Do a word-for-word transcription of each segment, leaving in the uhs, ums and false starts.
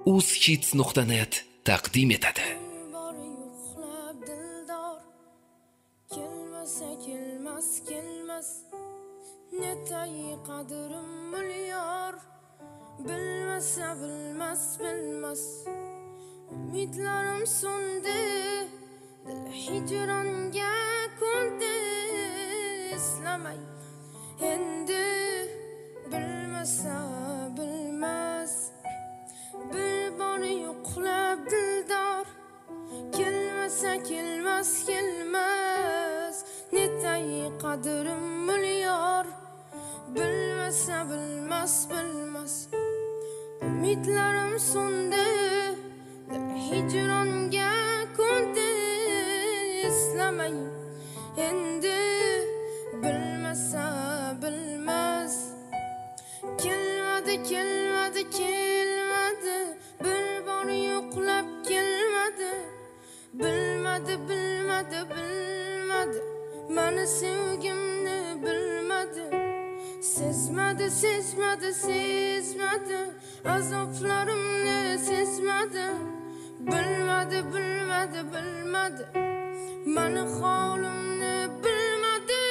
uzhits nuqta net taqdim etadi. Kelmasa kelmas kelmas netay qadrim milyar bilmasa bilmas bilmas umidlarim so'ndi dil hijronga ko'ndi islamay endi bilmasa bilmas bir bor yo'qlab dildor kelmasa kelmas kelmas netay qadrim milyar bilmasa bilmas bilmas umidlarim so'ndi hijronga ko'ndi islamay endi bilmasa bilmas kelmadi kelmadi kelmadi bir bor yo'qlab kelmadi bilmadi bilmadi bilmadi mani sevgimni bilmadi sezmadi sezmadi sezmadi azoblarimni sezmadi bilmadi bilmadi bilmadi mani holimni bilmadi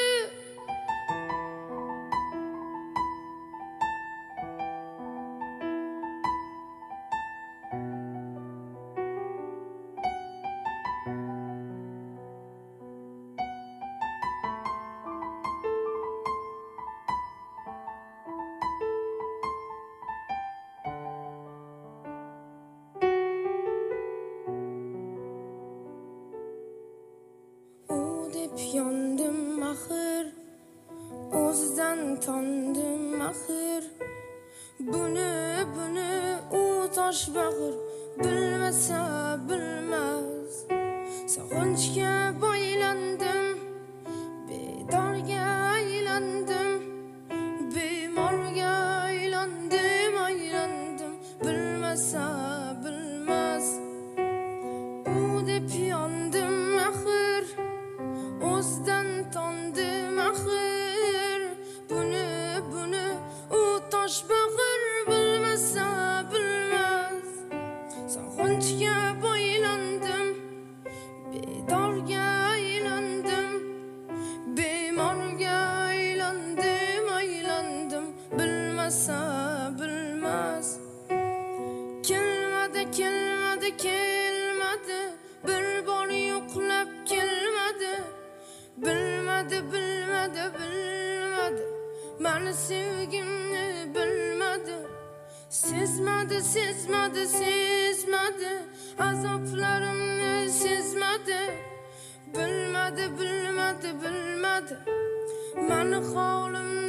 yondim axir o'zidan tondim axir buni buni u tosh bag'ir bilmasa bilmas sog'inchga boylandim bedorga aylandim bemorga aylandim aylandim bilmasa bilmas u deb yondim axir o'zidan tondim axir buni buni u tosh bag'ir bilmasa bilmas sog'inchga boylandim bedorga aylandim bemorga aylandim aylandim bilmasa bilmas kelmadi kelmadi kelmadi bir bor yo'qlab kelmadi bilmadi bilmadi bilmadi mani sevgimni bilmadi sezmadi sezmadi sezmadi azoblarimni sezmadi bilmadi bilmadi bilmadi mani holimni